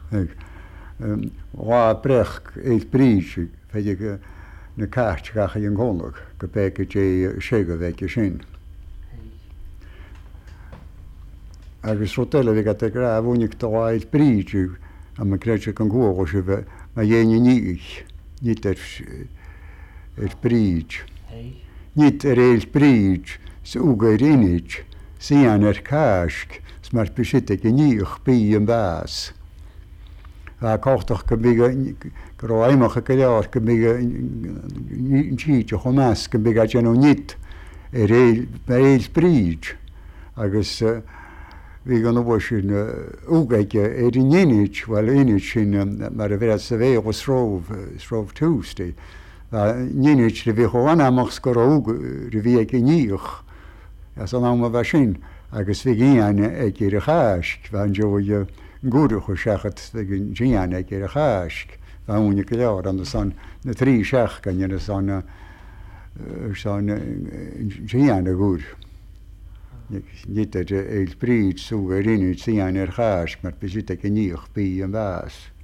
Rá brech éit bríse féidir na ceart gacha an ggónach go bécha dé séga bheitce sin. Agus rotéile bhí ag rá bhúnic táid bríide a marréite an ggóga se bheith a dhéine níich, ní bríd. Ní réil bríd sa úgair inid, sían cáisc, mar bisite go níoch bí an bás. A cáchtach go go éimecha go leir go títe chu meas go big an nit réil bríd agus bhí an bh sin úgaige ininid bhil inid sin mar a bheit sa bhéh go sróh tústa. Níid de bhí chohhaach go ri bhí ag níoch as an am bheit sin agus bhí gíine ag ar a cháisc bheit an jo gúra chu sechat díana ag ar a cháisc bheúna go leir an san na trí seach gan san díana gúr. Ní éil bríd súga rinne síana ar cháisc mar bisite go níoch bí an bhás.